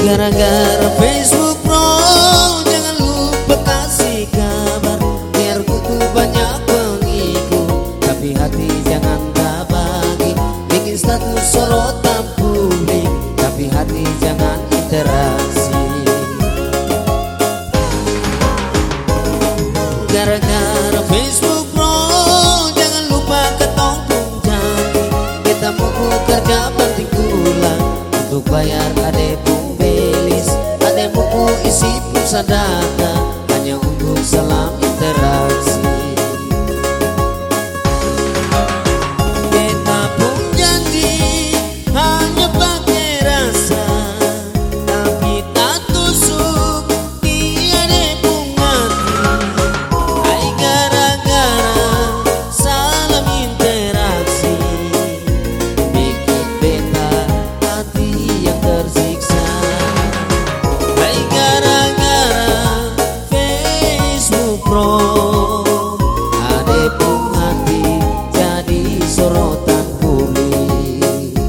Gara-gara Facebook bro, jangan lupa kasih kabar, biar butuh banyak pengikut, tapi hati jangan tak bagi. Bikin status sorotan publik, tapi hati jangan interaksi. Gara-gara Facebook bro, jangan lupa ketongkung janji, kita mau kerja banting tulang untuk bayar ade pung belis, ade buku isi pulsa data hanya untuk salam interaksi. Kita pun janji hanya pakai rasa, tapi tak tusuk di ade pung hati. Hai gara-gara salam interaksi, bikin beta hati yang tersiksa. Hai gara-gara Facebook bro, ade pun hati jadi sorotan publik.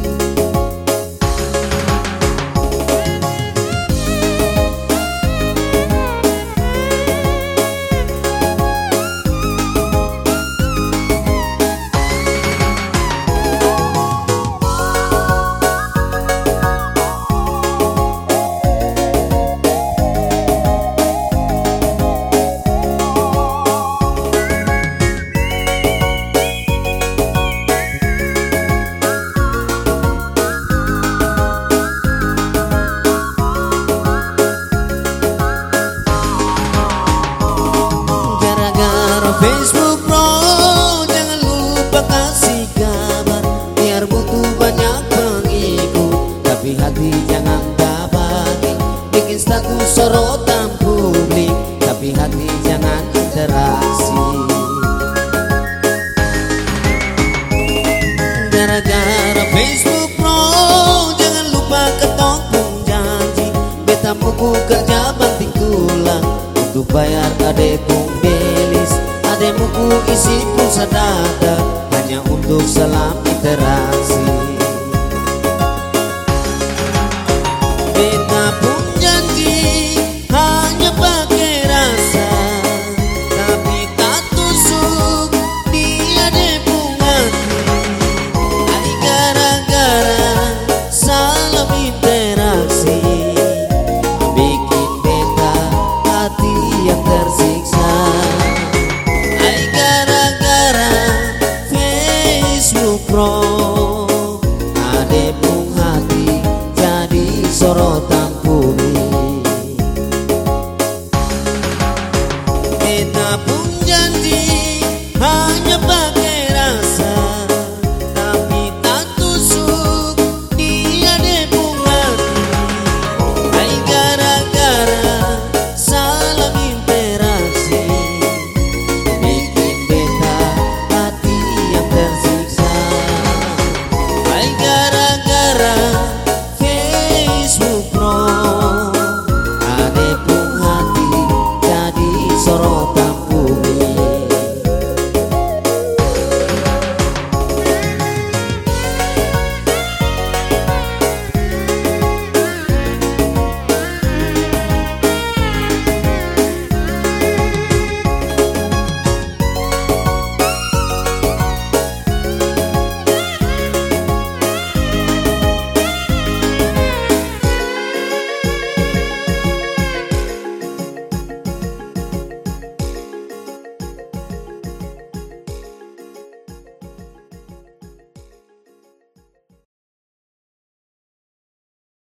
Facebook bro, jangan lupa kasih kabar, biar butuh banyak pengikut, tapi hati jangan tak bagi. Bikin status sorotan publik, tapi hati jangan interaksi. Gara-gara Facebook bro, jangan lupa ketongkung janji, beta mau kerja banting tulang untuk bayar ade pung belis, ade buku isi pulsa data hanya untuk salam interaksi.